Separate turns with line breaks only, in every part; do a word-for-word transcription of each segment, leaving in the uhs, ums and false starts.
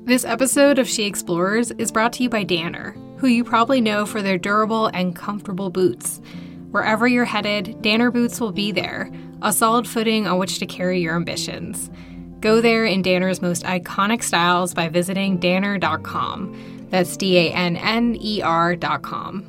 This episode of She Explores is brought to you by Danner, who you probably know for their durable and comfortable boots. Wherever you're headed, Danner boots will be there, a solid footing on which to carry your ambitions. Go there in Danner's most iconic styles by visiting danner dot com. That's D A N N E R dot com.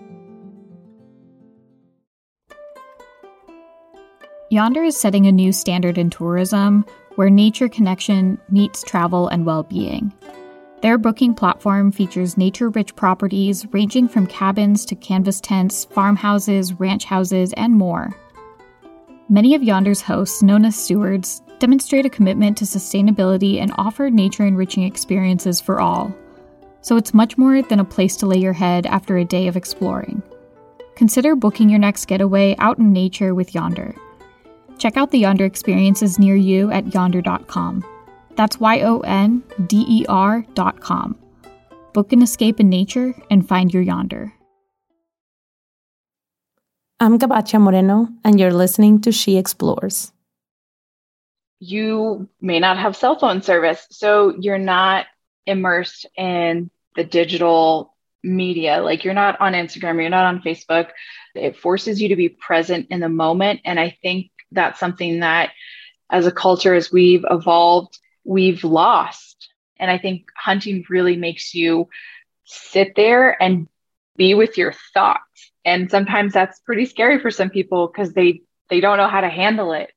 Yonder is setting a new standard in tourism where nature connection meets travel and well-being. Their booking platform features nature-rich properties ranging from cabins to canvas tents, farmhouses, ranch houses, and more. Many of Yonder's hosts, known as stewards, demonstrate a commitment to sustainability and offer nature-enriching experiences for all. So it's much more than a place to lay your head after a day of exploring. Consider booking your next getaway out in nature with Yonder. Check out the Yonder experiences near you at yonder dot com. That's Y O N D E R dot com. Book an escape in nature and find your Yonder.
I'm Gabacha Moreno, and you're listening to She Explores.
You may not have cell phone service, so you're not immersed in the digital media. Like, you're not on Instagram, you're not on Facebook. It forces you to be present in the moment. And I think that's something that as a culture, as we've evolved, we've lost. And I think hunting really makes you sit there and be with your thoughts. And sometimes that's pretty scary for some people because they, they don't know how to handle it.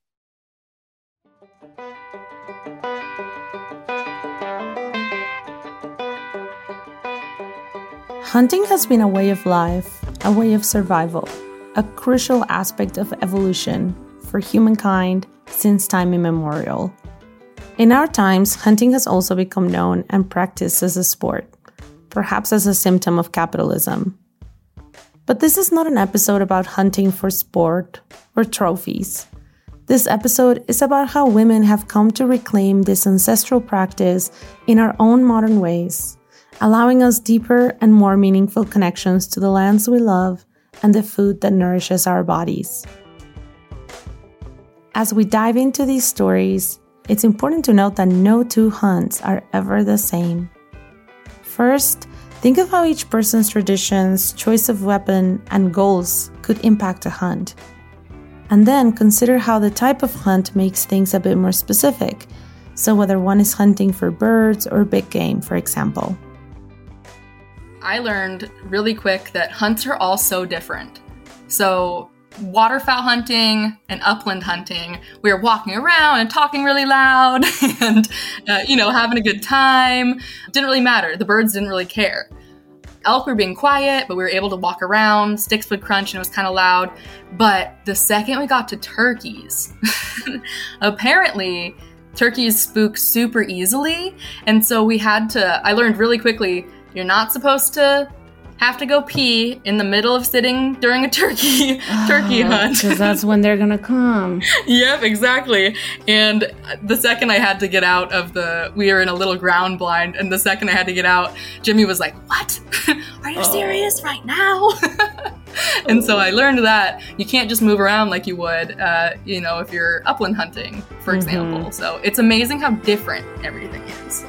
Hunting has been a way of life, a way of survival, a crucial aspect of evolution for humankind since time immemorial. In our times, hunting has also become known and practiced as a sport, perhaps as a symptom of capitalism. But this is not an episode about hunting for sport or trophies. This episode is about how women have come to reclaim this ancestral practice in our own modern ways, allowing us deeper and more meaningful connections to the lands we love and the food that nourishes our bodies. As we dive into these stories, it's important to note that no two hunts are ever the same. First, think of how each person's traditions, choice of weapon, and goals could impact a hunt. And then consider how the type of hunt makes things a bit more specific, so whether one is hunting for birds or big game, for example.
I learned really quick that hunts are all so different. So waterfowl hunting and upland hunting, we were walking around and talking really loud and, uh, you know, having a good time. Didn't really matter. The birds didn't really care. Elk were being quiet, but we were able to walk around. Sticks would crunch and it was kind of loud. But the second we got to turkeys, apparently turkeys spook super easily. And so we had to, I learned really quickly, you're not supposed to have to go pee in the middle of sitting during a turkey turkey
oh,
hunt.
Because that's when they're going to come.
Yep, exactly. And the second I had to get out of the, we were in a little ground blind, and the second I had to get out, Jimmy was like, what? Are you oh. serious right now? And so I learned that you can't just move around like you would, uh, you know, if you're upland hunting, for mm-hmm. example. So it's amazing how different everything is.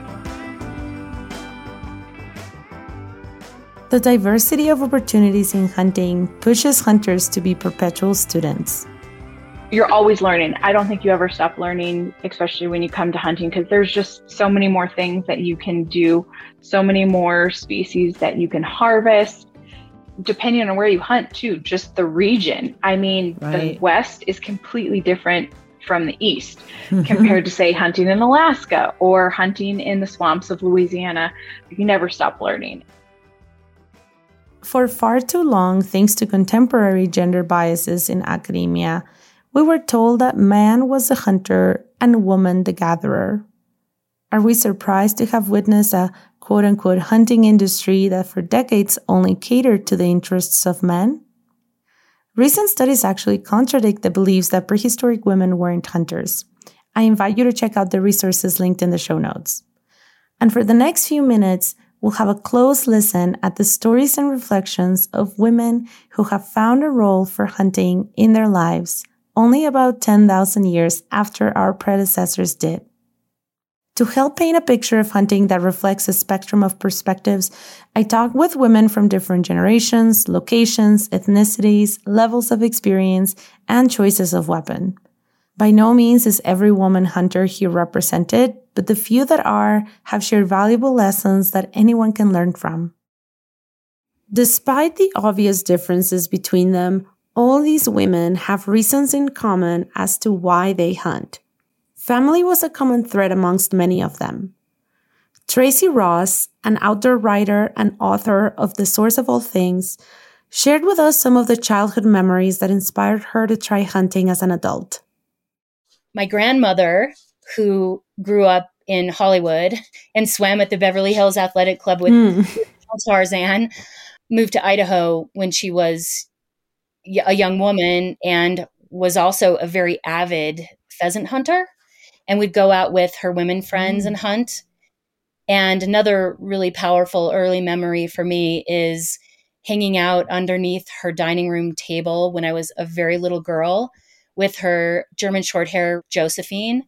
The diversity of opportunities in hunting pushes hunters to be perpetual students.
You're always learning. I don't think you ever stop learning, especially when you come to hunting, because there's just so many more things that you can do, so many more species that you can harvest, depending on where you hunt too, just the region. I mean, right. The West is completely different from the East compared to, say, hunting in Alaska or hunting in the swamps of Louisiana. You never stop learning.
For far too long, thanks to contemporary gender biases in academia, we were told that man was the hunter and woman the gatherer. Are we surprised to have witnessed a quote-unquote hunting industry that for decades only catered to the interests of men? Recent studies actually contradict the beliefs that prehistoric women weren't hunters. I invite you to check out the resources linked in the show notes. And for the next few minutes, we'll have a close listen at the stories and reflections of women who have found a role for hunting in their lives only about ten thousand years after our predecessors did. To help paint a picture of hunting that reflects a spectrum of perspectives, I talked with women from different generations, locations, ethnicities, levels of experience, and choices of weapon. By no means is every woman hunter here represented, but the few that are have shared valuable lessons that anyone can learn from. Despite the obvious differences between them, all these women have reasons in common as to why they hunt. Family was a common thread amongst many of them. Tracy Ross, an outdoor writer and author of The Source of All Things, shared with us some of the childhood memories that inspired her to try hunting as an adult.
My grandmother, who grew up in Hollywood and swam at the Beverly Hills Athletic Club with mm. Tarzan, moved to Idaho when she was a young woman and was also a very avid pheasant hunter. And we'd go out with her women friends mm. and hunt. And another really powerful early memory for me is hanging out underneath her dining room table when I was a very little girl with her German Shorthair Josephine.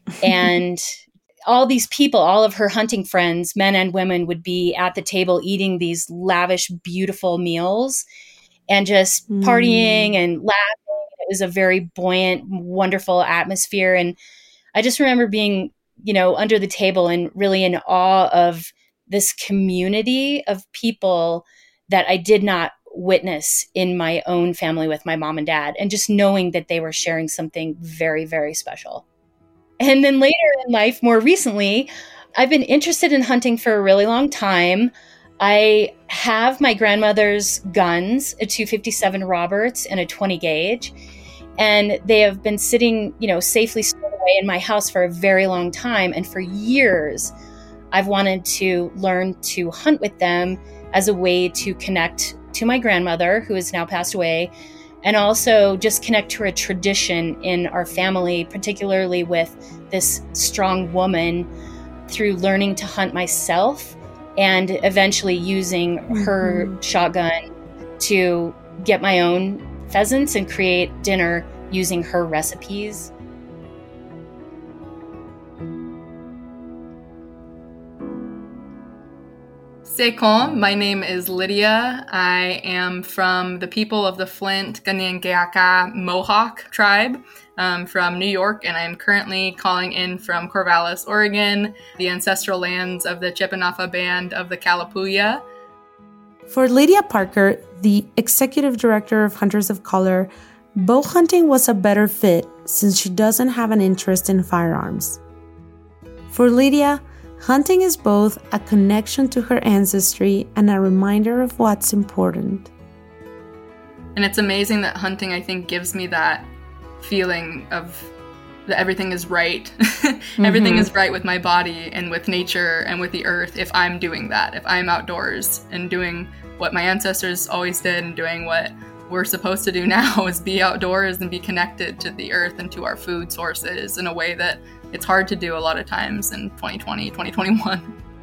And all these people, all of her hunting friends, men and women, would be at the table eating these lavish, beautiful meals and just mm. partying and laughing. It was a very buoyant, wonderful atmosphere. And I just remember being, you know, under the table and really in awe of this community of people that I did not witness in my own family with my mom and dad, and just knowing that they were sharing something very, very special. And then later in life, more recently, I've been interested in hunting for a really long time. I have my grandmother's guns, a two fifty-seven Roberts and a twenty gauge. And they have been sitting, you know, safely stored away in my house for a very long time. And for years, I've wanted to learn to hunt with them as a way to connect to my grandmother, who has now passed away, and also just connect to a tradition in our family, particularly with this strong woman, through learning to hunt myself and eventually using her mm-hmm. shotgun to get my own pheasants and create dinner using her recipes.
Sekom, my name is Lydia. I am from the people of the Flint Kanien'kehá:ka Mohawk tribe um, from New York, and I am currently calling in from Corvallis, Oregon, the ancestral lands of the Chepenafa Band of the Kalapuya.
For Lydia Parker, the executive director of Hunters of Color, bow hunting was a better fit since she doesn't have an interest in firearms. For Lydia, hunting is both a connection to her ancestry and a reminder of what's important.
And it's amazing that hunting, I think, gives me that feeling of that everything is right. mm-hmm. Everything is right with my body and with nature and with the earth if I'm doing that, if I'm outdoors and doing what my ancestors always did and doing what we're supposed to do now is be outdoors and be connected to the earth and to our food sources in a way that it's hard to do a lot of times in twenty twenty, twenty twenty-one.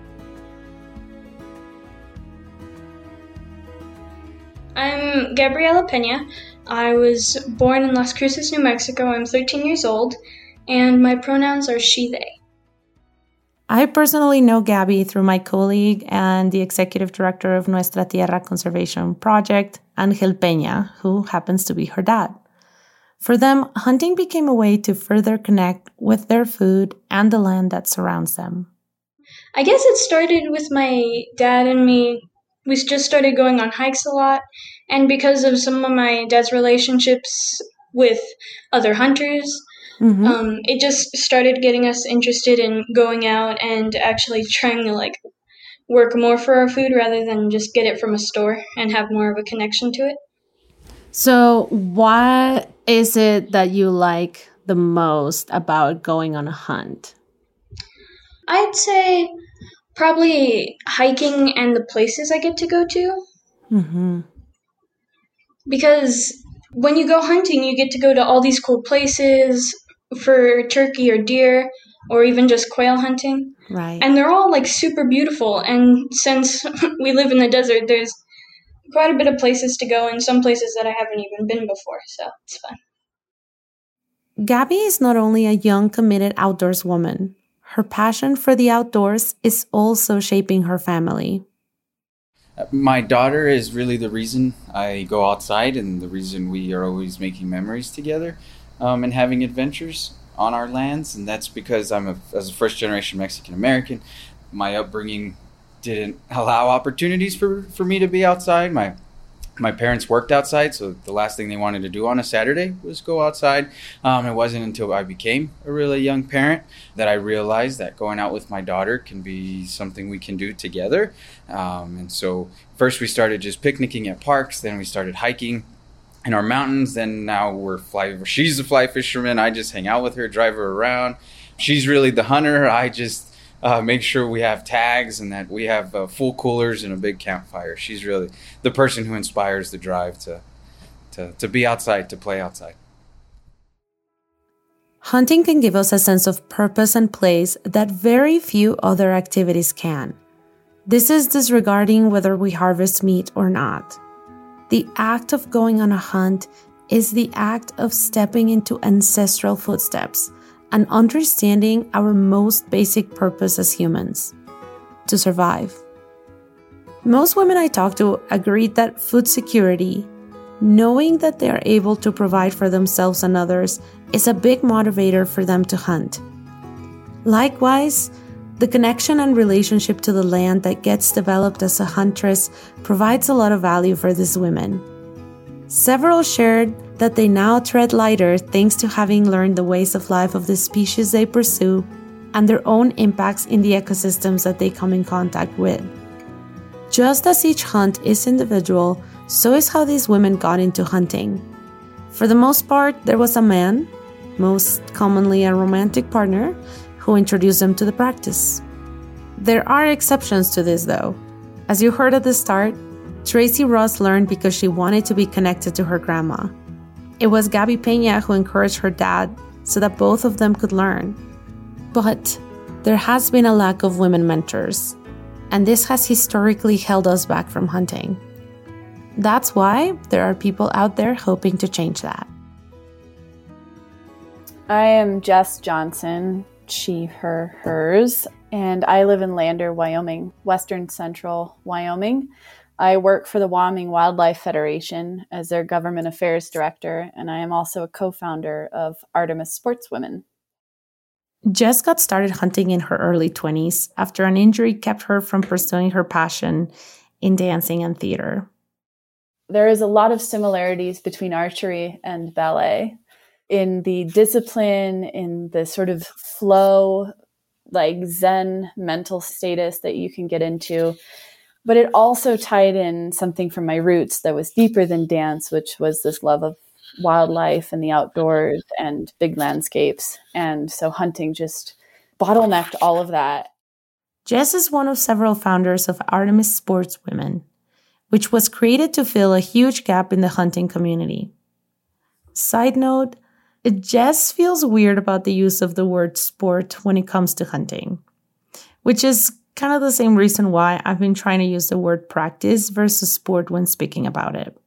I'm Gabriela Pena. I was born in Las Cruces, New Mexico. I'm thirteen years old, and my pronouns are she, they.
I personally know Gabby through my colleague and the executive director of Nuestra Tierra Conservation Project, Angel Pena, who happens to be her dad. For them, hunting became a way to further connect with their food and the land that surrounds them.
I guess it started with my dad and me. We just started going on hikes a lot, and because of some of my dad's relationships with other hunters, mm-hmm. um, it just started getting us interested in going out and actually trying to like work more for our food rather than just get it from a store and have more of a connection to it.
So what is it that you like the most about going on a hunt?
I'd say probably hiking and the places I get to go to.
Mm-hmm.
Because when you go hunting, you get to go to all these cool places for turkey or deer or even just quail hunting.
Right.
And they're all like super beautiful. And since we live in the desert, there's quite a bit of places to go and some places that I haven't even been before. So it's fun.
Gabby is not only a young, committed outdoors woman. her passion for the outdoors is also shaping her family.
My daughter is really the reason I go outside and the reason we are always making memories together um, and having adventures on our lands. And that's because I'm a, as a first generation Mexican American, my upbringing didn't allow opportunities for, for me to be outside. My My parents worked outside, so the last thing they wanted to do on a Saturday was go outside. Um, it wasn't until I became a really young parent that I realized that going out with my daughter can be something we can do together. Um, and so first we started just picnicking at parks, then we started hiking in our mountains, then now we're fly. She's a fly fisherman. I just hang out with her, drive her around. She's really the hunter. I just Uh, make sure we have tags and that we have uh, full coolers and a big campfire. She's really the person who inspires the drive to, to, to be outside, to play outside.
Hunting can give us a sense of purpose and place that very few other activities can. This is disregarding whether we harvest meat or not. The act of going on a hunt is the act of stepping into ancestral footsteps and understanding our most basic purpose as humans, to survive. Most women I talk to agreed that food security, knowing that they are able to provide for themselves and others, is a big motivator for them to hunt. Likewise, the connection and relationship to the land that gets developed as a huntress provides a lot of value for these women. Several shared that they now tread lighter thanks to having learned the ways of life of the species they pursue and their own impacts in the ecosystems that they come in contact with. Just as each hunt is individual, so is how these women got into hunting. For the most part, there was a man, most commonly a romantic partner, who introduced them to the practice. There are exceptions to this, though. As you heard at the start, Tracy Ross learned because she wanted to be connected to her grandma. It was Gabby Peña who encouraged her dad so that both of them could learn. But there has been a lack of women mentors, and this has historically held us back from hunting. That's why there are people out there hoping to change that.
I am Jess Johnson, she, her, hers, and I live in Lander, Wyoming, western central Wyoming. I work for the Wyoming Wildlife Federation as their government affairs director, and I am also a co-founder of Artemis Sportswomen.
Jess got started hunting in her early twenties after an injury kept her from pursuing her passion in dancing and theater.
There is a lot of similarities between archery and ballet in the discipline, in the sort of flow, like Zen mental status that you can get into. But it also tied in something from my roots that was deeper than dance, which was this love of wildlife and the outdoors and big landscapes. And so hunting just bottlenecked all of that.
Jess is one of several founders of Artemis Sportswomen, which was created to fill a huge gap in the hunting community. Side note, Jess feels weird about the use of the word sport when it comes to hunting, which is kind of the same reason why I've been trying to use the word practice versus sport when speaking about it.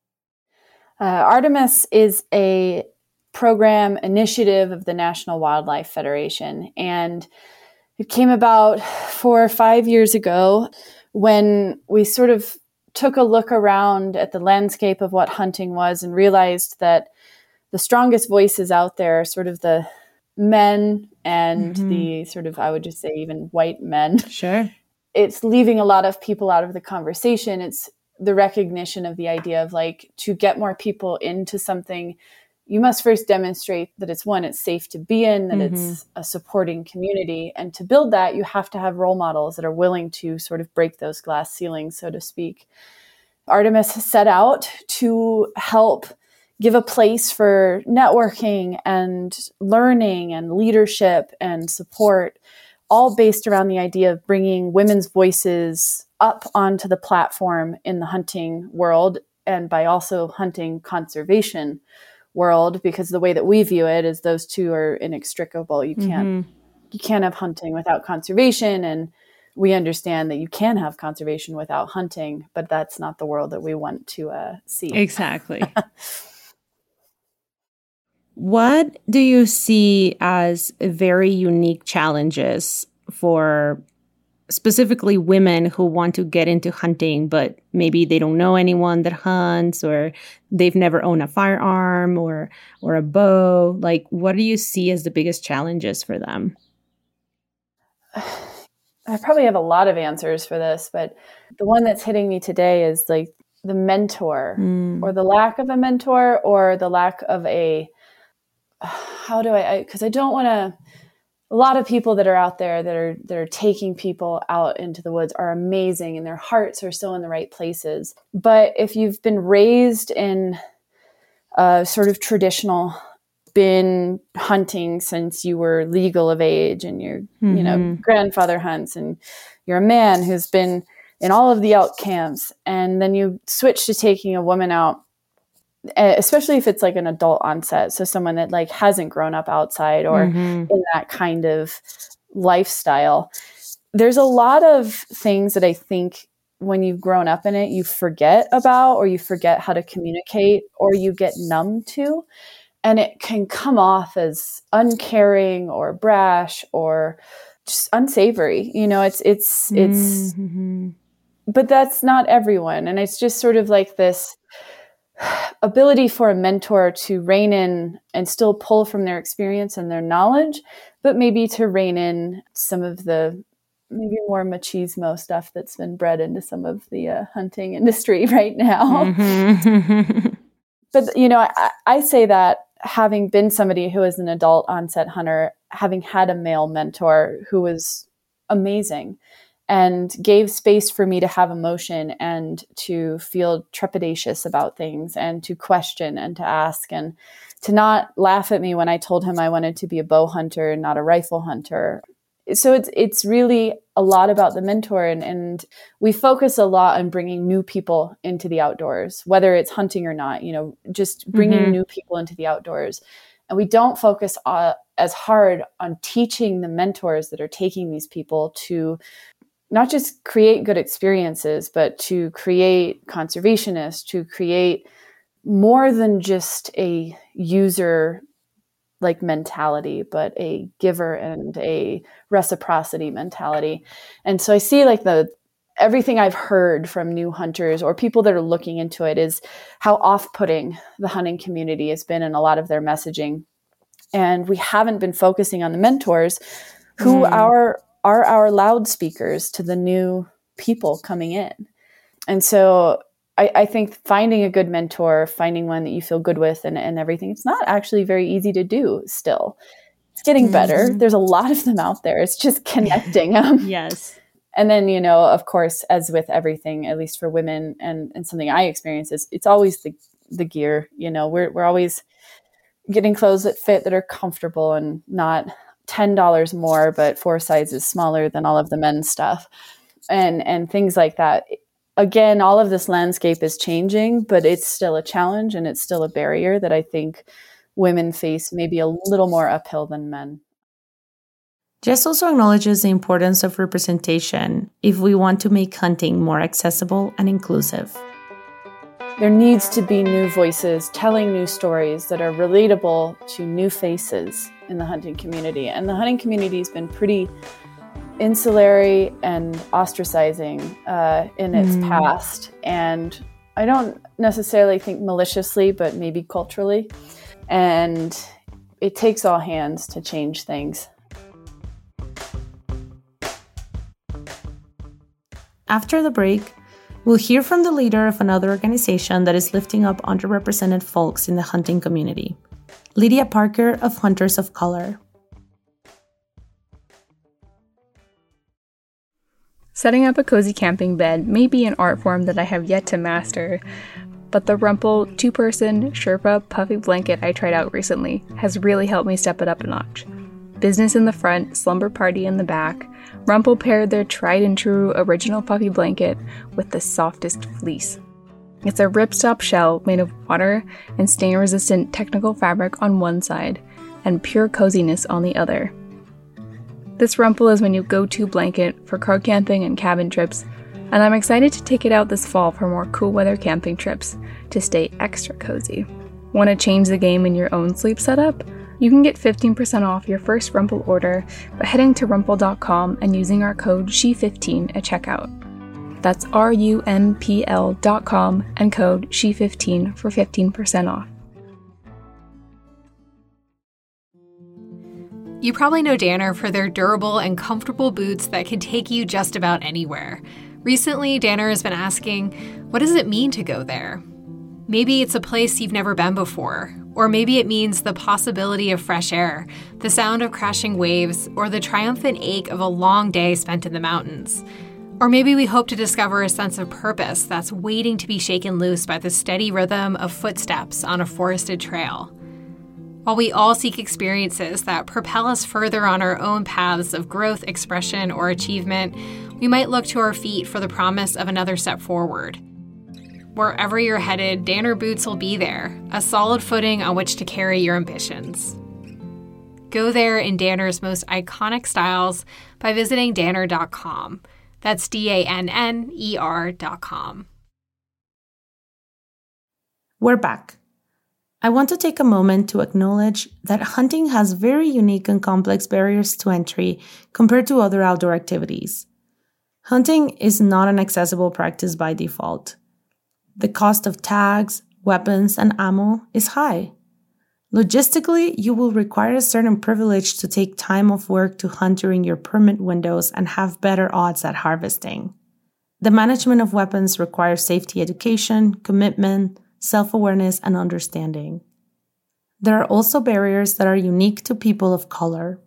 Uh, Artemis is a program initiative of the National Wildlife Federation, and it came about four or five years ago when we sort of took a look around at the landscape of what hunting was and realized that the strongest voices out there are sort of the men and mm-hmm. the sort of, I would just say, even white men.
Sure.
It's leaving a lot of people out of the conversation. It's the recognition of the idea of like, to get more people into something, you must first demonstrate that it's one, it's safe to be in, that mm-hmm. it's a supporting community. And to build that, you have to have role models that are willing to sort of break those glass ceilings, so to speak. Artemis set out to help give a place for networking and learning and leadership and support, all based around the idea of bringing women's voices up onto the platform in the hunting world, and by also hunting conservation world, because the way that we view it is those two are inextricable. You can't mm-hmm. you can't have hunting without conservation, and we understand that you can have conservation without hunting, but that's not the world that we want to uh, see.
Exactly.
What do you see as very unique challenges for specifically women who want to get into hunting, but maybe they don't know anyone that hunts, or they've never owned a firearm or or a bow? Like, what do you see as the biggest challenges for them?
I probably have a lot of answers for this, but the one that's hitting me today is like the mentor mm. or the lack of a mentor or the lack of a, how do I, because I, I don't want to, a lot of people that are out there that are, that are taking people out into the woods are amazing and their hearts are so in the right places. But if you've been raised in a sort of traditional, been hunting since you were legal of age and your, mm-hmm. you know, grandfather hunts and you're a man who's been in all of the elk camps, and then you switch to taking a woman out, especially if it's like an adult onset. So someone that like hasn't grown up outside or mm-hmm. in that kind of lifestyle. There's a lot of things that I think when you've grown up in it, you forget about, or you forget how to communicate, or you get numb to. And it can come off as uncaring or brash or just unsavory. You know, it's, it's, it's, mm-hmm. but that's not everyone. And it's just sort of like this ability for a mentor to rein in and still pull from their experience and their knowledge, but maybe to rein in some of the maybe more machismo stuff that's been bred into some of the uh, hunting industry right now. Mm-hmm. But, you know, I, I say that having been somebody who is an adult onset hunter, having had a male mentor who was amazing and gave space for me to have emotion and to feel trepidatious about things and to question and to ask and to not laugh at me when I told him I wanted to be a bow hunter and not a rifle hunter. So it's it's really a lot about the mentor, and, and we focus a lot on bringing new people into the outdoors, whether it's hunting or not, you know, just bringing mm-hmm. new people into the outdoors. And we don't focus uh, as hard on teaching the mentors that are taking these people to not just create good experiences, but to create conservationists, to create more than just a user like mentality, but a giver and a reciprocity mentality. And so I see like the, everything I've heard from new hunters or people that are looking into it is how off-putting the hunting community has been in a lot of their messaging. And we haven't been focusing on the mentors who mm. are, are our loudspeakers to the new people coming in. And so I, I think finding a good mentor, finding one that you feel good with and, and everything, it's not actually very easy to do still. It's getting better. Mm-hmm. There's a lot of them out there. It's just connecting them.
Yes.
And then, you know, of course, as with everything, at least for women and, and something I experience is it's always the the gear. You know, we're we're always getting clothes that fit, that are comfortable and not ten dollars more, but four sizes smaller than all of the men's stuff and and things like that. Again, all of this landscape is changing, but it's still a challenge and it's still a barrier that I think women face maybe a little more uphill than men.
Jess also acknowledges the importance of representation if we want to make hunting more accessible and inclusive.
There needs to be new voices telling new stories that are relatable to new faces in the hunting community. And the hunting community has been pretty insulary and ostracizing uh, in its mm. past. And I don't necessarily think maliciously, but maybe culturally. And it takes all hands to change things.
After the break, we'll hear from the leader of another organization that is lifting up underrepresented folks in the hunting community, Lydia Parker of Hunters of Color.
Setting up a cozy camping bed may be an art form that I have yet to master, but the Rumpel two-person Sherpa puffy blanket I tried out recently has really helped me step it up a notch. Business in the front, slumber party in the back, Rumpel paired their tried-and-true original puffy blanket with the softest fleece. It's a ripstop shell made of water and stain-resistant technical fabric on one side, and pure coziness on the other. This Rumpel is my new go-to blanket for crowd camping and cabin trips, and I'm excited to take it out this fall for more cool weather camping trips to stay extra cozy.
Want to change the game in your own sleep setup? You can get fifteen percent off your first Rumple order by heading to rumple dot com and using our code She fifteen at checkout. That's R U M P L dot com and code She fifteen for fifteen percent off.
You probably know Danner for their durable and comfortable boots that can take you just about anywhere. Recently, Danner has been asking, what does it mean to go there? Maybe it's a place you've never been before, or maybe it means the possibility of fresh air, the sound of crashing waves, or the triumphant ache of a long day spent in the mountains. Or maybe we hope to discover a sense of purpose that's waiting to be shaken loose by the steady rhythm of footsteps on a forested trail. While we all seek experiences that propel us further on our own paths of growth, expression, or achievement, we might look to our feet for the promise of another step forward. Wherever you're headed, Danner boots will be there, a solid footing on which to carry your ambitions. Go there in Danner's most iconic styles by visiting danner dot com. That's D A N N E R dot com.
We're back. I want to take a moment to acknowledge that hunting has very unique and complex barriers to entry compared to other outdoor activities. Hunting is not an accessible practice by default. The cost of tags, weapons, and ammo is high. Logistically, you will require a certain privilege to take time off work to hunt during your permit windows and have better odds at harvesting. The management of weapons requires safety education, commitment, self-awareness, and understanding. There are also barriers that are unique to people of color.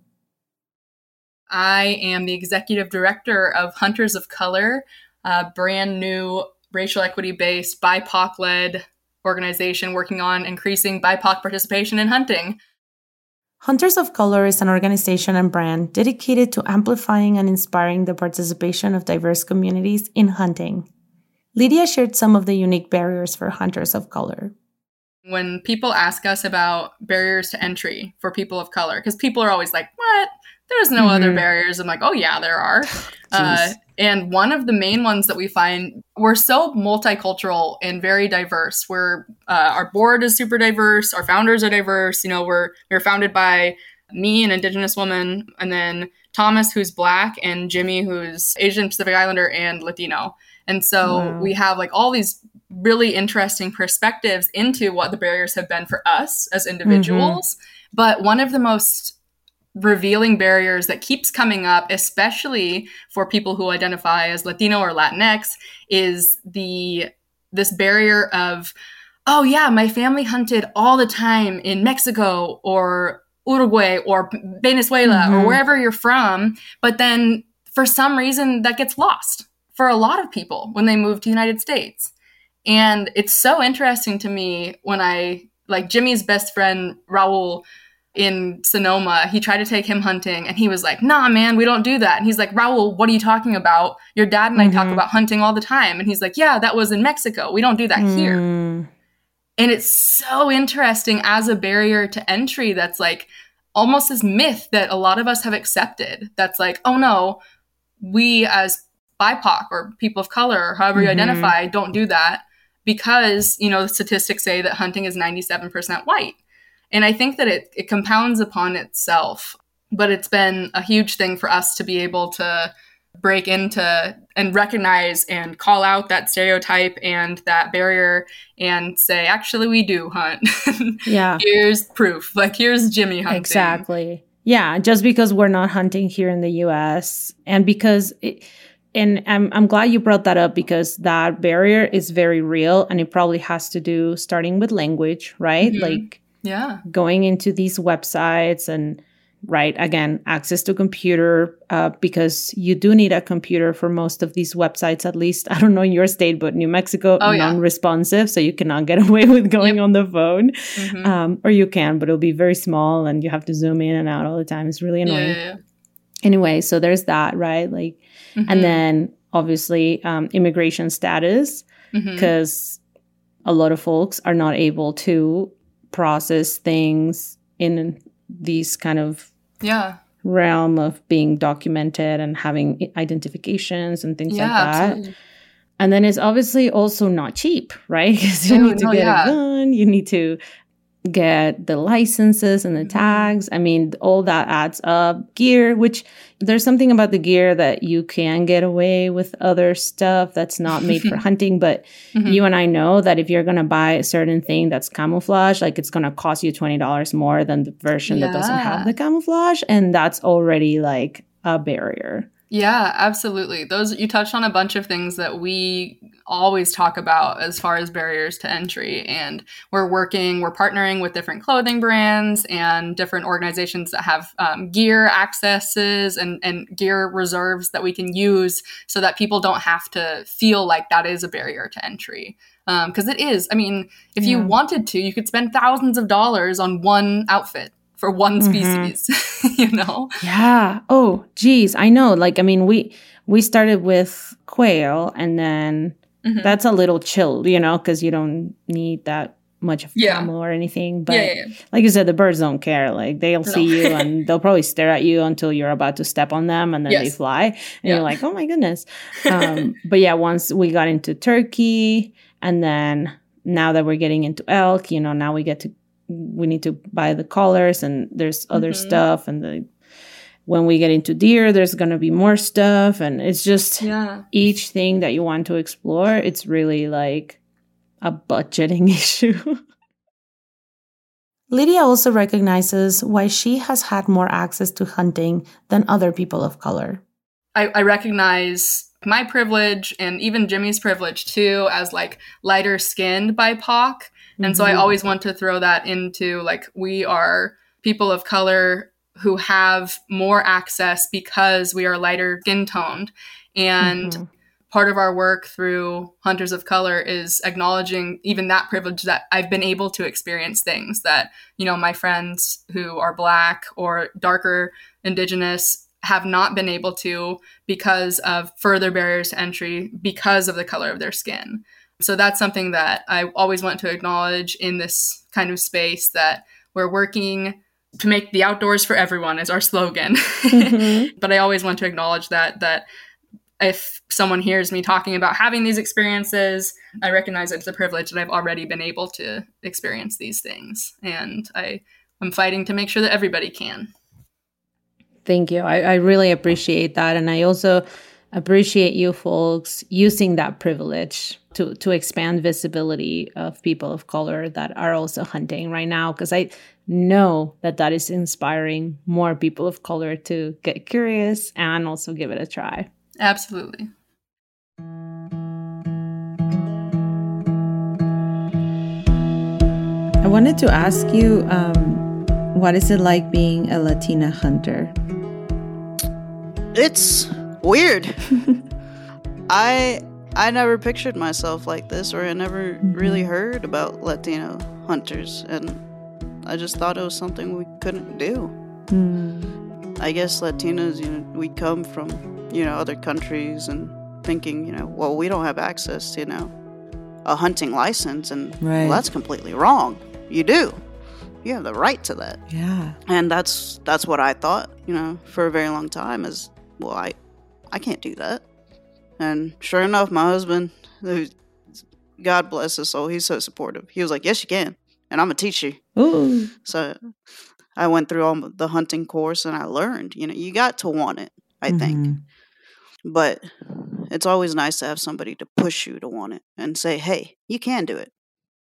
I am the executive director of Hunters of Color, a brand new racial equity-based, B I P O C-led organization working on increasing B I P O C participation in hunting.
Hunters of Color is an organization and brand dedicated to amplifying and inspiring the participation of diverse communities in hunting. Lydia shared some of the unique barriers for Hunters of Color.
When people ask us about barriers to entry for people of color, because people are always like, what? There's no mm-hmm. other barriers. I'm like, oh yeah, there are. uh, and one of the main ones that we find, we're so multicultural and very diverse. We're, uh, our board is super diverse. Our founders are diverse. You know, we're, we're founded by me, an Indigenous woman, and then Thomas, who's Black, and Jimmy, who's Asian Pacific Islander and Latino. And so wow. we have like all these really interesting perspectives into what the barriers have been for us as individuals. Mm-hmm. But one of the most revealing barriers that keeps coming up, especially for people who identify as Latino or Latinx, is the this barrier of, oh yeah, my family hunted all the time in Mexico or Uruguay or Venezuela mm-hmm. or wherever you're from. But then for some reason that gets lost for a lot of people when they move to the United States. And it's so interesting to me when I, like Jimmy's best friend, Raul, in Sonoma, he tried to take him hunting and he was like, nah, man, we don't do that. And he's like, Raul, what are you talking about? Your dad and I mm-hmm. talk about hunting all the time. And he's like, yeah, that was in Mexico. We don't do that mm. here. And it's so interesting as a barrier to entry that's like almost this myth that a lot of us have accepted. That's like, oh no, we as B I P O C or people of color, or however you mm-hmm. identify, don't do that because, you know, the statistics say that hunting is ninety-seven percent white. And I think that it, it compounds upon itself, but it's been a huge thing for us to be able to break into and recognize and call out that stereotype and that barrier and say, actually, we do hunt.
Yeah.
Here's proof. Like, here's Jimmy hunting.
Exactly. Yeah. Just because we're not hunting here in the U S and because... It, And I'm I'm glad you brought that up because that barrier is very real and it probably has to do starting with language, right?
Mm-hmm.
Like
yeah,
going into these websites and right, again, access to computer uh, because you do need a computer for most of these websites, at least, I don't know in your state, but New Mexico,
oh, yeah.
non-responsive. So you cannot get away with going yep. on the phone
mm-hmm.
um, or you can, but it'll be very small and you have to zoom in and out all the time. It's really annoying.
Yeah, yeah, yeah.
Anyway, so there's that, right? Like, mm-hmm. and then obviously um, immigration status, because mm-hmm. a lot of folks are not able to process things in these kind of
yeah
realm of being documented and having identifications and things
yeah,
like that.
Absolutely.
And then it's obviously also not cheap, right? Because you
no,
need to
no,
get
yeah.
a gun, you need to get the licenses and the tags. I mean, all that adds up. Gear, which there's something about the gear that you can get away with other stuff that's not made for hunting. But mm-hmm. you and I know that if you're going to buy a certain thing that's camouflage, like it's going to cost you twenty dollars more than the version yeah. that doesn't have the camouflage. And that's already like a barrier.
Yeah, absolutely. Those you touched on a bunch of things that we always talk about as far as barriers to entry. And we're working, we're partnering with different clothing brands and different organizations that have um, gear accesses and, and gear reserves that we can use so that people don't have to feel like that is a barrier to entry. Because um, it is. I mean, if yeah. you wanted to, you could spend thousands of dollars on one outfit for one species, mm-hmm. you know?
Yeah. Oh, geez. I know. Like, I mean, we we started with quail, and then mm-hmm. that's a little chill, you know, because you don't need that much of
yeah.
camo or anything. But
yeah, yeah, yeah.
like you said, the birds don't care. Like, they'll no. see you, and they'll probably stare at you until you're about to step on them, and then yes. they fly. And yeah. you're like, oh, my goodness. Um, but yeah, once we got into turkey, and then now that we're getting into elk, you know, now we get to we need to buy the collars, and there's other mm-hmm. stuff. And the, when we get into deer, there's going to be more stuff. And it's just
yeah.
each thing that you want to explore, it's really like a budgeting issue. Lydia also recognizes why she has had more access to hunting than other people of color.
I, I recognize my privilege and even Jimmy's privilege too as like lighter skinned B I P O C. And so I always want to throw that into, like, we are people of color who have more access because we are lighter skin toned. And mm-hmm. part of our work through Hunters of Color is acknowledging even that privilege that I've been able to experience things that, you know, my friends who are Black or darker Indigenous have not been able to because of further barriers to entry because of the color of their skin. So that's something that I always want to acknowledge in this kind of space, that we're working to make the outdoors for everyone is our slogan. Mm-hmm. But I always want to acknowledge that, that if someone hears me talking about having these experiences, I recognize it's a privilege that I've already been able to experience these things. And I, I'm fighting to make sure that everybody can.
Thank you. I, I really appreciate that. And I also appreciate you folks using that privilege to, to expand visibility of people of color that are also hunting right now, because I know that that is inspiring more people of color to get curious and also give it a try.
Absolutely.
I wanted to ask you, um, what is it like being a Latina hunter?
It's weird. I I never pictured myself like this, or I never mm-hmm. really heard about Latino hunters, and I just thought it was something we couldn't do. Mm. I guess Latinos, you know, we come from, you know, other countries and thinking, you know, well, we don't have access to, you know, a hunting license, and right. well, that's completely wrong. You do. You have the right to that.
Yeah.
And that's that's what I thought, you know, for a very long time is, well, I I can't do that. And sure enough, my husband, God bless his soul, he's so supportive. He was like, yes, you can. And I'm going to teach you.
Ooh.
So I went through all the hunting course, and I learned, you know, you got to want it, I mm-hmm. think. But it's always nice to have somebody to push you to want it and say, hey, you can do it.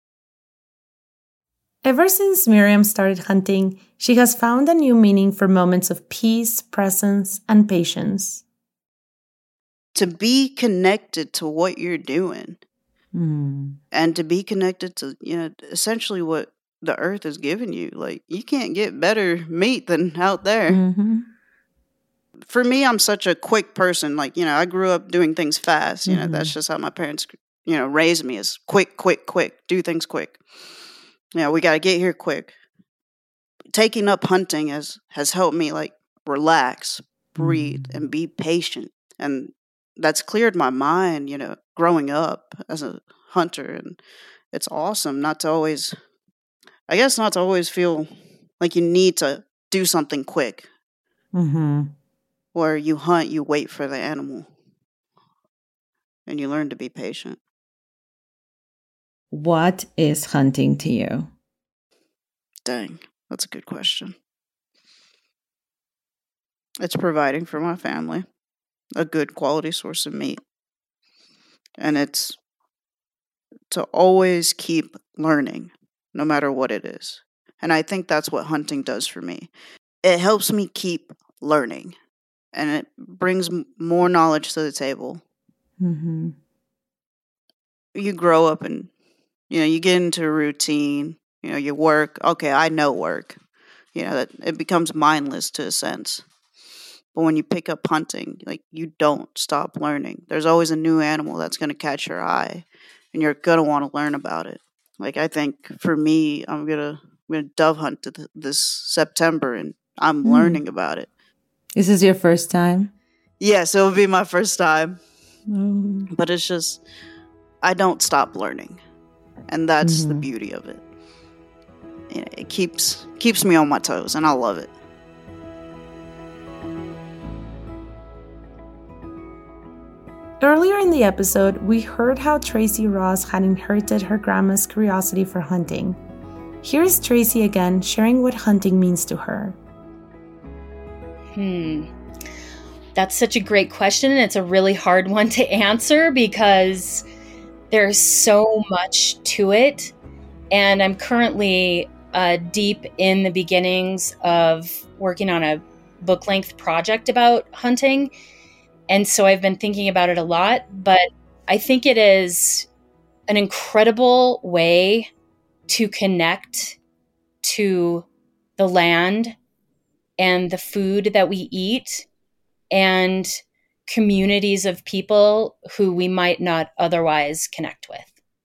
Ever since Miriam started hunting, she has found a new meaning for moments of peace, presence, and patience.
To be connected to what you're doing
mm.
and to be connected to, you know, essentially what the earth has given you. Like, you can't get better meat than out there.
Mm-hmm.
For me, I'm such a quick person. Like, you know, I grew up doing things fast. You know, mm-hmm. that's just how my parents, you know, raised me, is quick, quick, quick. Do things quick. You know, we got to get here quick. Taking up hunting has, has helped me, like, relax, breathe, mm-hmm. and be patient. And that's cleared my mind, you know, growing up as a hunter. And it's awesome not to always, I guess not to always feel like you need to do something quick.
Mm-hmm.
Where you hunt, you wait for the animal. And you learn to be patient.
What is hunting to you?
Dang, that's a good question. It's providing for my family a good quality source of meat. And it's to always keep learning, no matter what it is. And I think that's what hunting does for me. It helps me keep learning, and it brings m- more knowledge to the table.
Mm-hmm.
You grow up and, you know, you get into a routine, you know, you work. Okay, I know work. You know, that it becomes mindless to a sense. But when you pick up hunting, like, you don't stop learning. There's always a new animal that's going to catch your eye, and you're going to want to learn about it. Like, I think for me, I'm going to I'm gonna dove hunt th- this September, and I'm
Mm.
learning about it.
This is your first time?
Yes, it will be my first time.
Mm.
But it's just, I don't stop learning. And that's the
Mhm.
beauty of it. You know, it keeps keeps me on my toes, and I love it.
Earlier in the episode, we heard how Tracy Ross had inherited her grandma's curiosity for hunting. Here's Tracy again sharing what hunting means to her.
Hmm. That's such a great question, and it's a really hard one to answer because there's so much to it. And I'm currently uh, deep in the beginnings of working on a book-length project about hunting. And so I've been thinking about it a lot, but I think it is an incredible way to connect to the land and the food that we eat and communities of people who we might not otherwise connect with.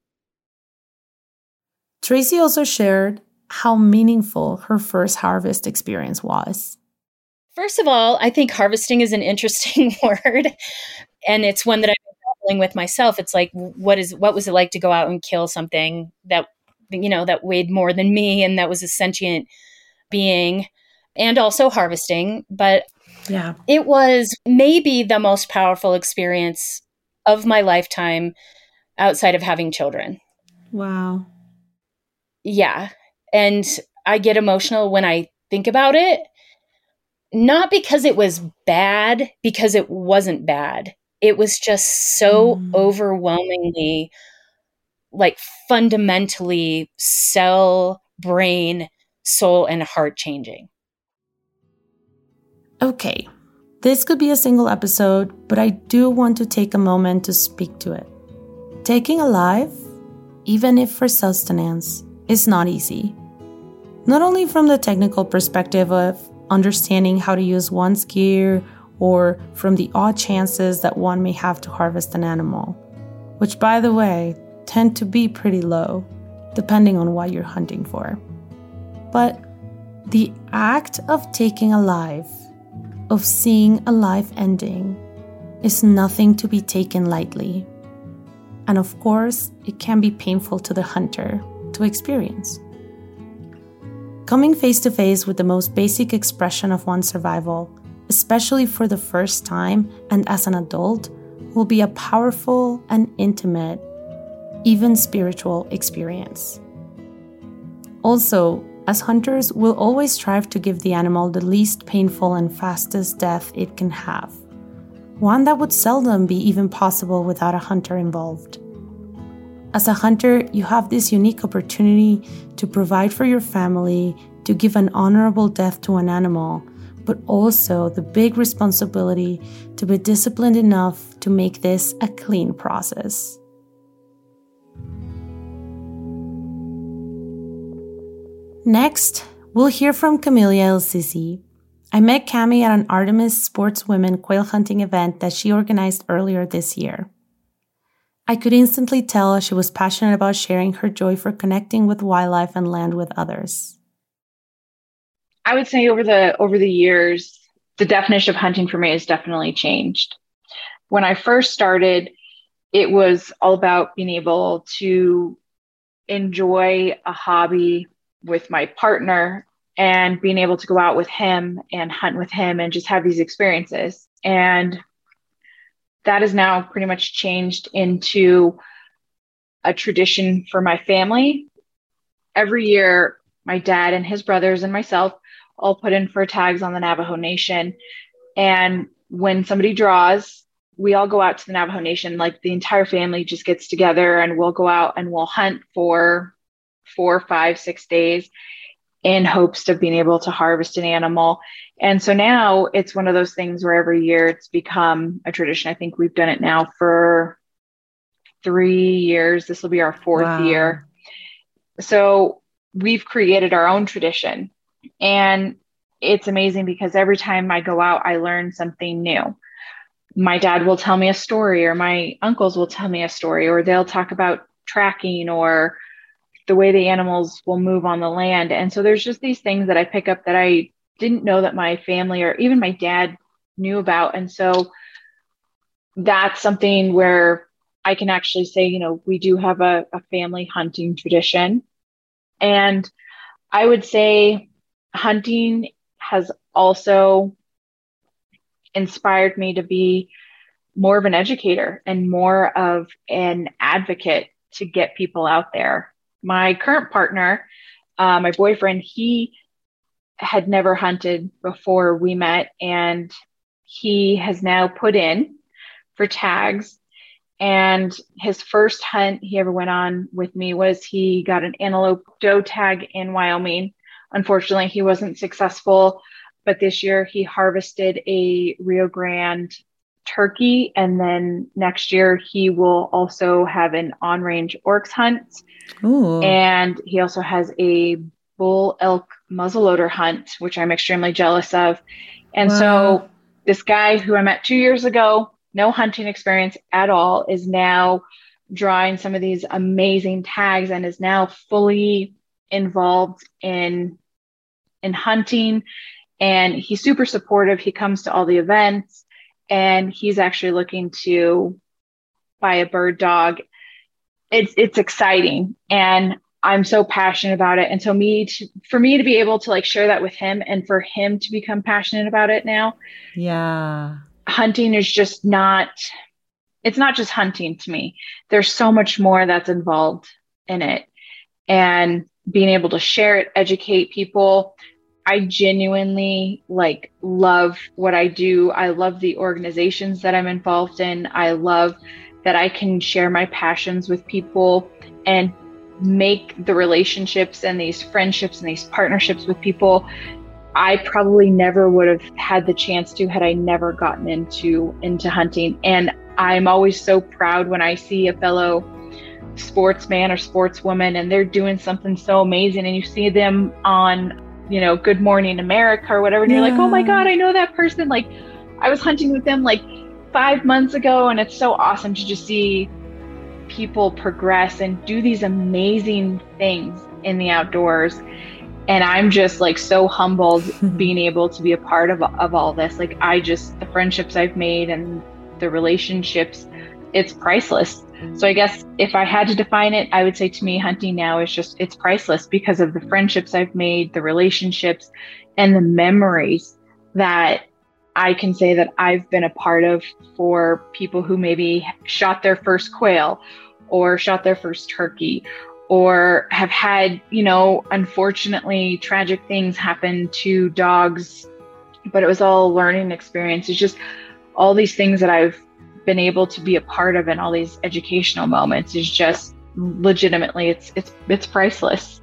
Tracy also shared how meaningful her first harvest experience was.
First of all, I think harvesting is an interesting word, and it's one that I've been grappling with myself. It's like, what is what was it like to go out and kill something that, you know, that weighed more than me and that was a sentient being, and also harvesting. But
Yeah.
it was maybe the most powerful experience of my lifetime outside of having children.
Wow.
Yeah. And I get emotional when I think about it. Not because it was bad, because it wasn't bad. It was just so
Mm.
overwhelmingly, like, fundamentally cell, brain, soul, and heart changing.
Okay, this could be a single episode, but I do want to take a moment to speak to it. Taking a life, even if for sustenance, is not easy. Not only from the technical perspective of understanding how to use one's gear, or from the odd chances that one may have to harvest an animal, which, by the way, tend to be pretty low, depending on what you're hunting for. But the act of taking a life, of seeing a life ending, is nothing to be taken lightly. And of course, it can be painful to the hunter to experience. Coming face to face with the most basic expression of one's survival, especially for the first time and as an adult, will be a powerful and intimate, even spiritual experience. Also, as hunters, we'll always strive to give the animal the least painful and fastest death it can have, one that would seldom be even possible without a hunter involved. As a hunter, you have this unique opportunity to provide for your family, to give an honorable death to an animal, but also the big responsibility to be disciplined enough to make this a clean process. Next, we'll hear from Camelia El-Sisi. I met Cami at an Artemis Sportswomen quail hunting event that she organized earlier this year. I could instantly tell she was passionate about sharing her joy for connecting with wildlife and land with others.
I would say over the over the years, the definition of hunting for me has definitely changed. When I first started, it was all about being able to enjoy a hobby with my partner and being able to go out with him and hunt with him and just have these experiences. And that has now pretty much changed into a tradition for my family. Every year my dad and his brothers and myself all put in for tags on the Navajo Nation. And when somebody draws, we all go out to the Navajo Nation, like the entire family just gets together and we'll go out and we'll hunt for four, five, six days in hopes of being able to harvest an animal. And so now it's one of those things where every year it's become a tradition. I think we've done it now for three years. This will be our fourth
Wow.
year. So we've created our own tradition. And it's amazing because every time I go out, I learn something new. My dad will tell me a story, or my uncles will tell me a story, or they'll talk about tracking or the way the animals will move on the land. And so there's just these things that I pick up that I didn't know that my family or even my dad knew about. And so that's something where I can actually say, you know, we do have a, a family hunting tradition. And I would say hunting has also inspired me to be more of an educator and more of an advocate to get people out there. My current partner, uh, my boyfriend, he had never hunted before we met, and he has now put in for tags. And his first hunt he ever went on with me was he got an antelope doe tag in Wyoming. Unfortunately, he wasn't successful, but this year he harvested a Rio Grande turkey. And then next year he will also have an on-range oryx hunt.
Ooh.
And he also has a bull elk muzzleloader hunt, which I'm extremely jealous of. And
Wow.
so this guy who I met two years ago, no hunting experience at all, is now drawing some of these amazing tags and is now fully involved in, in hunting. And he's super supportive. He comes to all the events, and he's actually looking to buy a bird dog. It's, it's exciting. And I'm so passionate about it. And so me to, for me to be able to like share that with him and for him to become passionate about it now.
Yeah.
Hunting is just not, it's not just hunting to me. There's so much more that's involved in it. And being able to share it, educate people. I genuinely like love what I do. I love the organizations that I'm involved in. I love that I can share my passions with people and make the relationships and these friendships and these partnerships with people I probably never would have had the chance to had I never gotten into into hunting. And I'm always so proud when I see a fellow sportsman or sportswoman and they're doing something so amazing and you see them on, you know, Good Morning America or whatever, and
Yeah.
you're like, oh my God, I know that person. Like I was hunting with them like five months ago, and it's so awesome to just see people progress and do these amazing things in the outdoors. And I'm just like so humbled being able to be a part of, of all this. Like I just, the friendships I've made and the relationships, it's priceless. So I guess if I had to define it, I would say to me, hunting now is just, it's priceless because of the friendships I've made, the relationships, and the memories that I can say that I've been a part of for people who maybe shot their first quail or shot their first turkey, or have had, you know, unfortunately tragic things happen to dogs, but it was all a learning experience. It's just all these things that I've been able to be a part of and all these educational moments is just legitimately, it's, it's, it's priceless.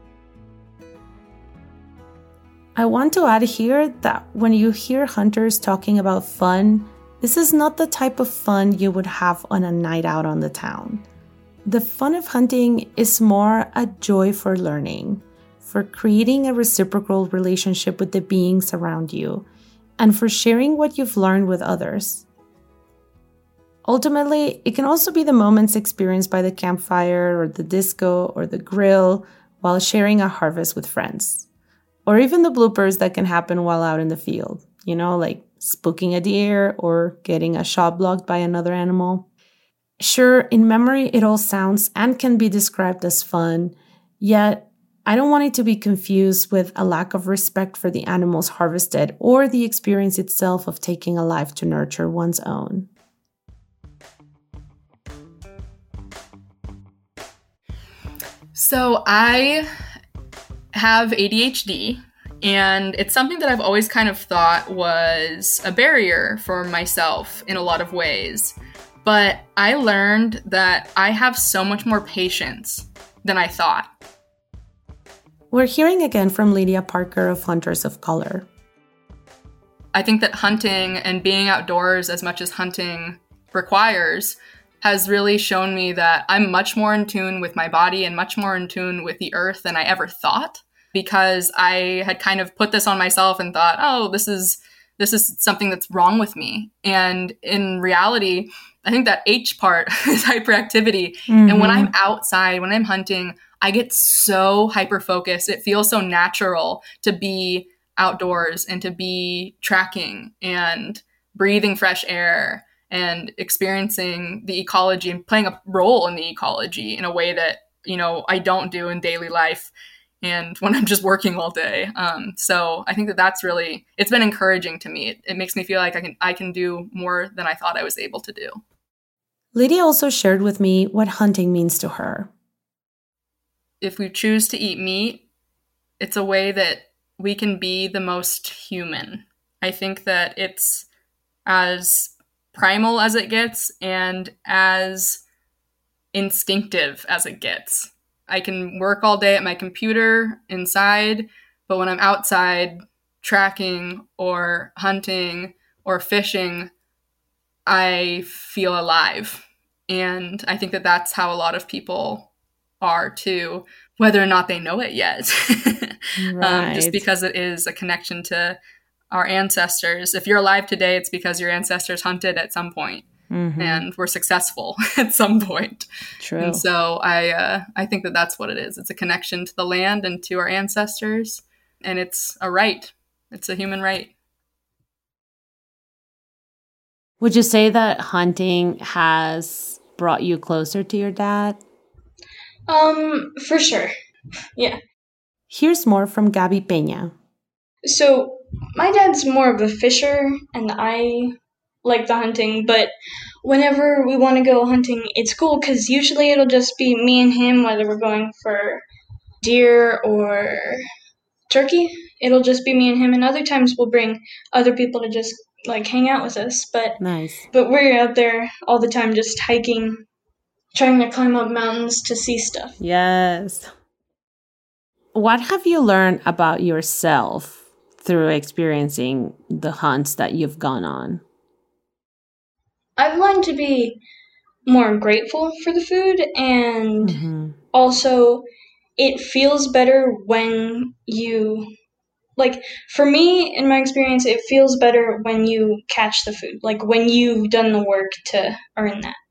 I want to add here that when you hear hunters talking about fun, this is not the type of fun you would have on a night out on the town. The fun of hunting is more a joy for learning, for creating a reciprocal relationship with the beings around you, and for sharing what you've learned with others. Ultimately, it can also be the moments experienced by the campfire or the disco or the grill while sharing a harvest with friends. Or even the bloopers that can happen while out in the field, you know, like spooking a deer or getting a shot blocked by another animal. Sure, in memory, it all sounds and can be described as fun, yet I don't want it to be confused with a lack of respect for the animals harvested or the experience itself of taking a life to nurture one's own.
So I have A D H D, and it's something that I've always kind of thought was a barrier for myself in a lot of ways. But I learned that I have so much more patience than I thought.
We're hearing again from Lydia Parker of Hunters of Color.
I think that hunting and being outdoors as much as hunting requires has really shown me that I'm much more in tune with my body and much more in tune with the earth than I ever thought, because I had kind of put this on myself and thought, oh, this is this is something that's wrong with me. And in reality, I think that H part is hyperactivity. Mm-hmm. And when I'm outside, when I'm hunting, I get so hyper-focused. It feels so natural to be outdoors and to be tracking and breathing fresh air and experiencing the ecology and playing a role in the ecology in a way that, you know, I don't do in daily life and when I'm just working all day. Um, so I think that that's really, it's been encouraging to me. It, it makes me feel like I can, I can do more than I thought I was able to do.
Lydia also shared with me what hunting means to her.
If we choose to eat meat, it's a way that we can be the most human. I think that it's as primal as it gets and as instinctive as it gets. I can work all day at my computer inside, but when I'm outside tracking or hunting or fishing, I feel alive. And I think that that's how a lot of people are too, whether or not they know it yet. Right. um, just because it is a connection to our ancestors. If you're alive today, it's because your ancestors hunted at some point. Mm-hmm. And were successful at some point.
True.
And so I uh, I think that that's what it is. It's a connection to the land and to our ancestors. And it's a right. It's a human right.
Would you say that hunting has brought you closer to your dad?
Um, for sure. Yeah.
Here's more from Gabby Peña.
So my dad's more of a fisher and I like the hunting, but whenever we want to go hunting, it's cool because usually it'll just be me and him, whether we're going for deer or turkey. It'll just be me and him, and other times we'll bring other people to just like hang out with us. But
nice.
But we're out there all the time just hiking, trying to climb up mountains to see stuff.
Yes. What have you learned about yourself through experiencing the hunts that you've gone on?
I've learned to be more grateful for the food, and mm-hmm. also it feels better when you, like, for me, in my experience, it feels better when you catch the food, like when you've done the work to earn that.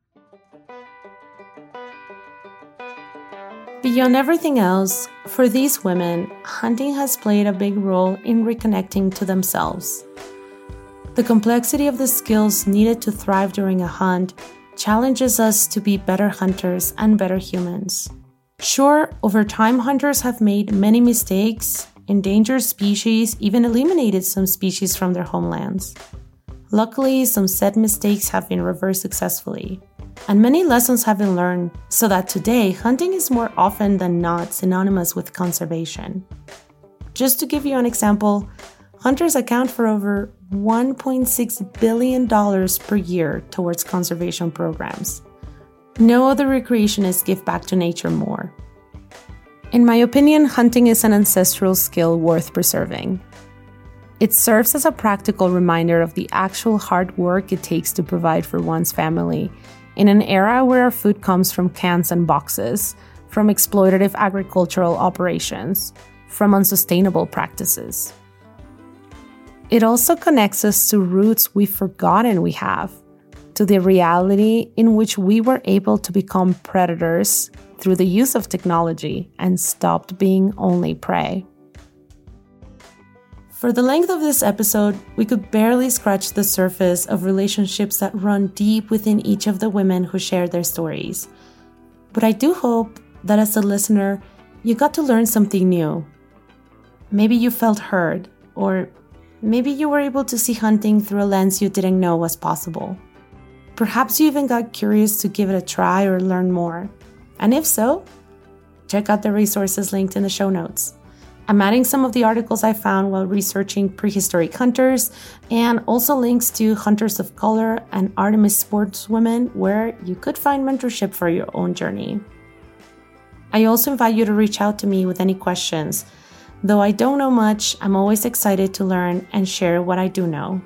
Beyond everything else, for these women, hunting has played a big role in reconnecting to themselves. The complexity of the skills needed to thrive during a hunt challenges us to be better hunters and better humans. Sure, over time, hunters have made many mistakes, endangered species, even eliminated some species from their homelands. Luckily, some said mistakes have been reversed successfully, and many lessons have been learned so that today, hunting is more often than not synonymous with conservation. Just to give you an example, hunters account for over one point six billion dollars per year towards conservation programs. No other recreationists give back to nature more. In my opinion, hunting is an ancestral skill worth preserving. It serves as a practical reminder of the actual hard work it takes to provide for one's family in an era where our food comes from cans and boxes, from exploitative agricultural operations, from unsustainable practices. It also connects us to roots we've forgotten we have, to the reality in which we were able to become predators through the use of technology and stopped being only prey. For the length of this episode, we could barely scratch the surface of relationships that run deep within each of the women who shared their stories. But I do hope that as a listener, you got to learn something new. Maybe you felt heard, or maybe you were able to see hunting through a lens you didn't know was possible. Perhaps you even got curious to give it a try or learn more. And if so, check out the resources linked in the show notes. I'm adding some of the articles I found while researching prehistoric hunters, and also links to Hunters of Color and Artemis sportswomen where you could find mentorship for your own journey. I also invite you to reach out to me with any questions. Though I don't know much, I'm always excited to learn and share what I do know.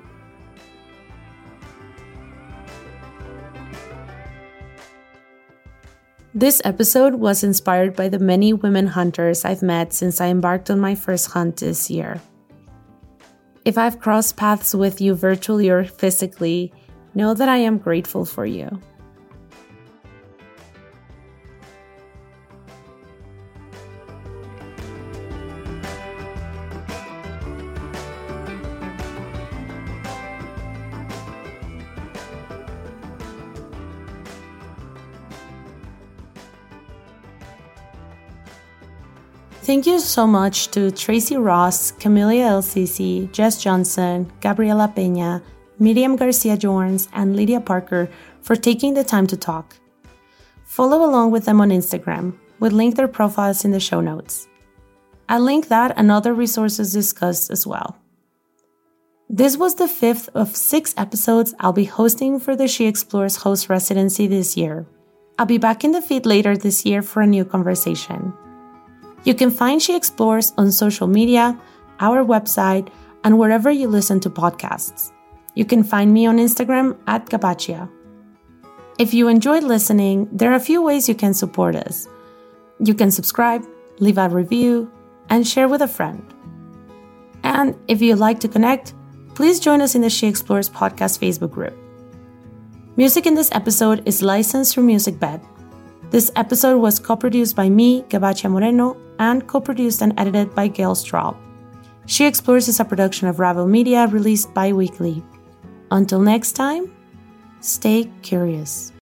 This episode was inspired by the many women hunters I've met since I embarked on my first hunt this year. If I've crossed paths with you virtually or physically, know that I am grateful for you. Thank you so much to Tracy Ross, Camelia El Sisi, Jess Johnson, Gabriela Peña, Miriam Garcia Jorns, and Lydia Parker for taking the time to talk. Follow along with them on Instagram. We'll link their profiles in the show notes. I'll link that and other resources discussed as well. This was the fifth of six episodes I'll be hosting for the She Explores host residency this year. I'll be back in the feed later this year for a new conversation. You can find She Explores on social media, our website, and wherever you listen to podcasts. You can find me on Instagram at Gabachia. If you enjoyed listening, there are a few ways you can support us. You can subscribe, leave a review, and share with a friend. And if you'd like to connect, please join us in the She Explores podcast Facebook group. Music in this episode is licensed through MusicBed. This episode was co-produced by me, Gabachia Moreno, and co-produced and edited by Gail Straub. She Explores is a production of Ravel Media released bi-weekly. Until next time, stay curious.